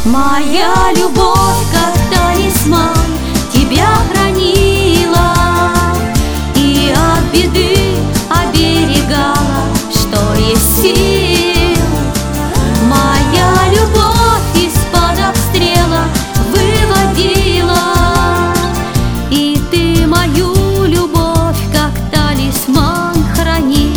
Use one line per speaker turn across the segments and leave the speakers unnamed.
Моя любовь, как талисман, тебя хранила и от беды оберегала, что есть сил. Моя любовь из-под обстрела выводила, и ты мою любовь, как талисман, храни.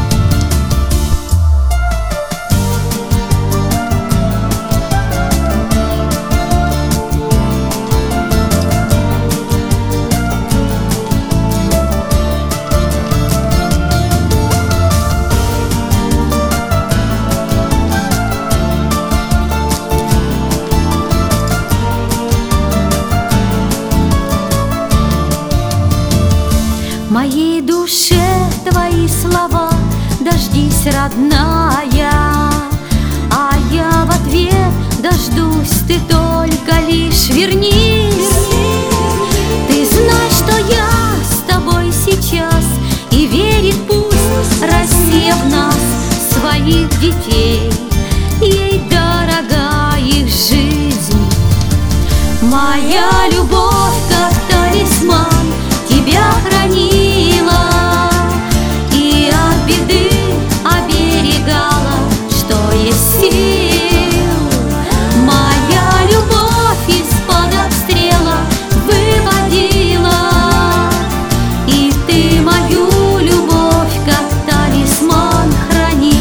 Моей душе твои слова: дождись, родная, а я в ответ дождусь, ты только лишь вернись. Ты знай, что я с тобой сейчас, и верит пусть Россия в нас, своих детей, ей дорога их жизнь. Моя любовь, как талисман, тебя хранила и от беды оберегала, что есть сил. Моя любовь из-под обстрела выводила, и ты мою любовь, как талисман, храни.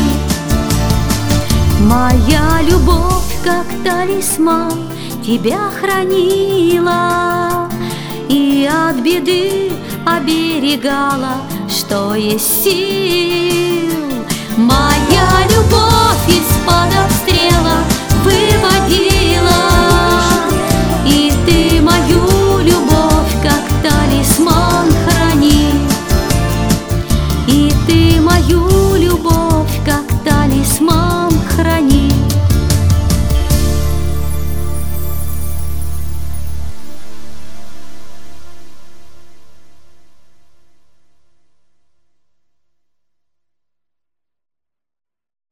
Моя любовь, как талисман, тебя хранила и от беды оберегала, что есть сил. Моя любовь из-под обстрела выводила, и ты мою любовь, как талисман, храни. И ты мою